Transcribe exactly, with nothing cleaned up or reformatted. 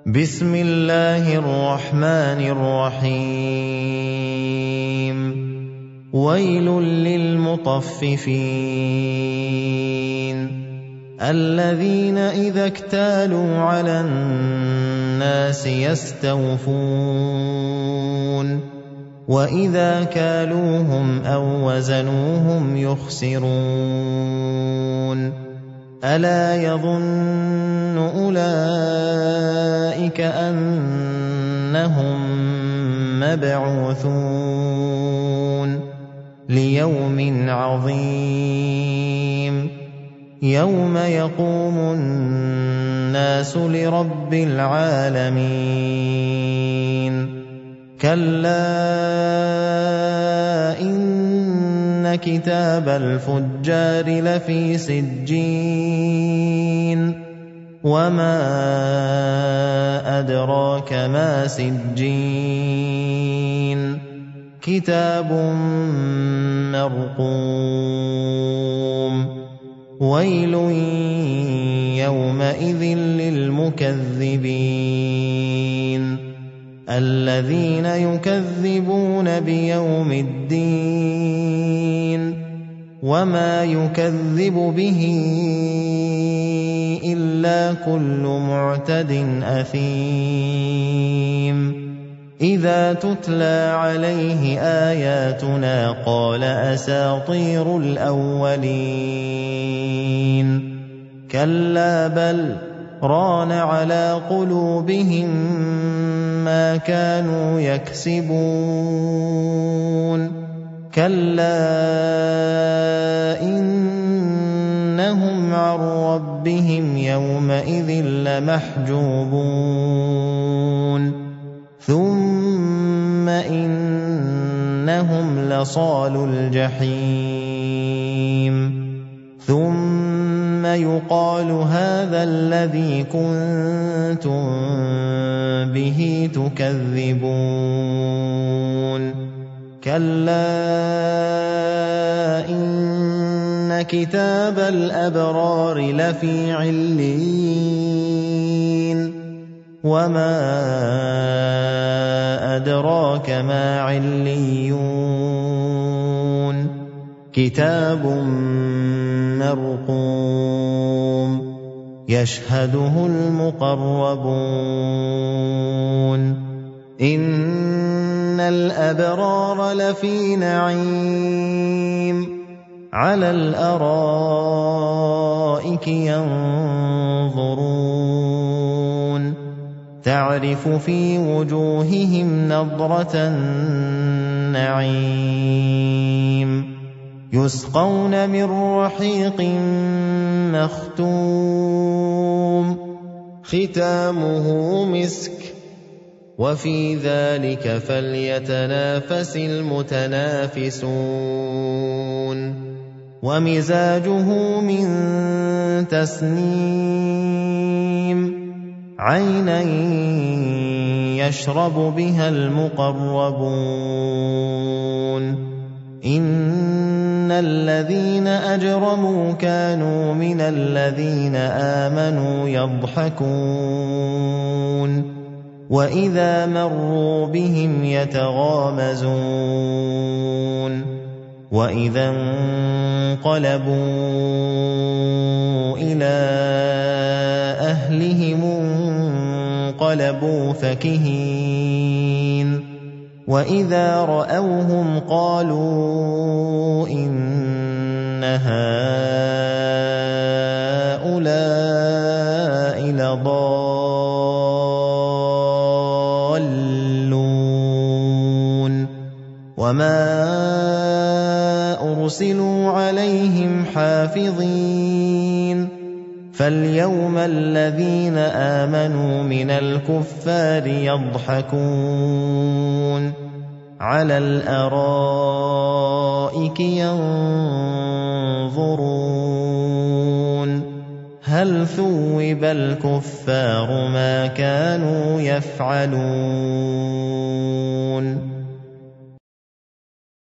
بسم الله الرحمن الرحيم ويل للمطففين الذين إذا اكتالوا على الناس يستوفون وإذا كالوهم أو وزنوهم يخسرون ألا يظن أولئك أنهم مبعوثون ليوم عظيم يوم يقوم الناس لرب العالمين كلا إن كتاب الفجار لفي سجين وما أدراك ما سجين كتاب مرقوم ويل يومئذ للمكذبين الذين يكذبون بيوم الدين وما يكذب به إلا كل معتد أثيم إذا تتلى عليه آياتنا قال أساطير الأولين كلا بل ران على قلوبهم ما كانوا يكسبون كلا إنهم عن ربهم يومئذ لمحجوبون ثم إنهم لصالو الجحيم ثم يقال هذا الذي كنتم به تكذبون كلا إن كتاب الأبرار لفي عليين وما أدراك ما عليون كتاب مرقوم يشهده المقربون إن الأبرار لفي نعيم على الأرائك ينظرون تعرف في وجوههم نضرة النعيم يسقون من رحيق مختوم ختامه مسك وفي ذلك فليتنافس المتنافسون ومزاجه من تسنيم عينا يشرب بها المقربون إن الذين أجرموا كانوا من الذين آمنوا يضحكون وإذا مروا بهم يتغامزون وإذا انقلبوا إلى أهلهم انقلبوا فكهين وإذا رأوهم قالوا إن هؤلاء لضالون وما أرسلوا عليهم حافظين فاليوم الذين آمنوا من الكفار يضحكون على الأرائك ينظرون هل ثوب الكفار ما كانوا يفعلون